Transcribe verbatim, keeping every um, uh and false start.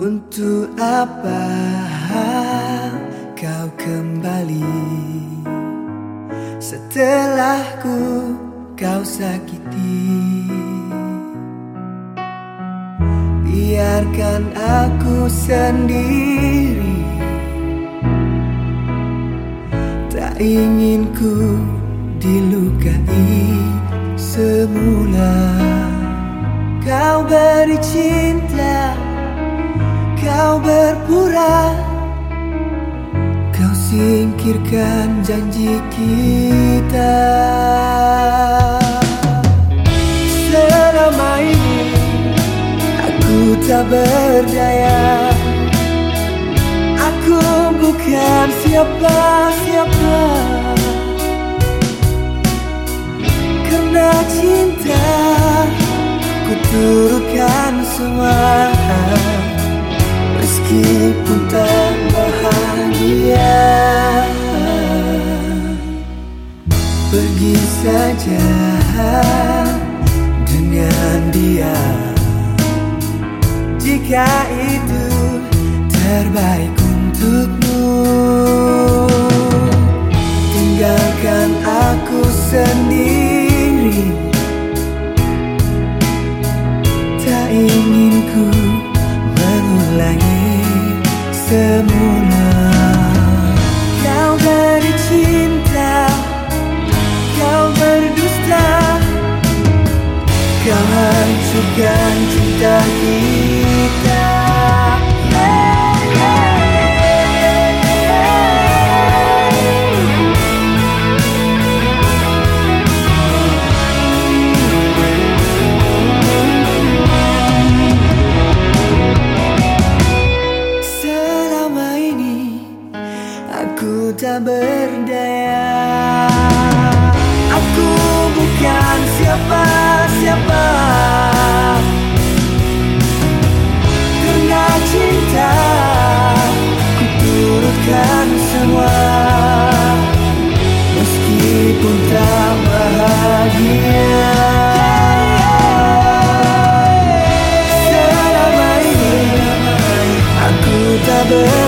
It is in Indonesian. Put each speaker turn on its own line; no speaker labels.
Untuk apa kau kembali setelah ku kau sakiti? Biarkan aku sendiri, tak ingin ku dilukai semula. Kau beri cinta, kau berpura, kau singkirkan janji kita. Selama ini aku tak berdaya, aku bukan siapa-siapa. Karena cinta ku turutkan semua, meskipun tak bahagia. Pergi saja dengan dia, jika itu terbaik untukmu. Tinggalkan aku sendiri, tak ingin ku mengulangi semula. Kau beri cinta, kau berdusta, kau hancurkan cinta kita. Aku tak berdaya, aku bukan siapa-siapa. Karena cinta ku turutkan semua, meskipun tak bahagia. Selama ini aku tak berdaya,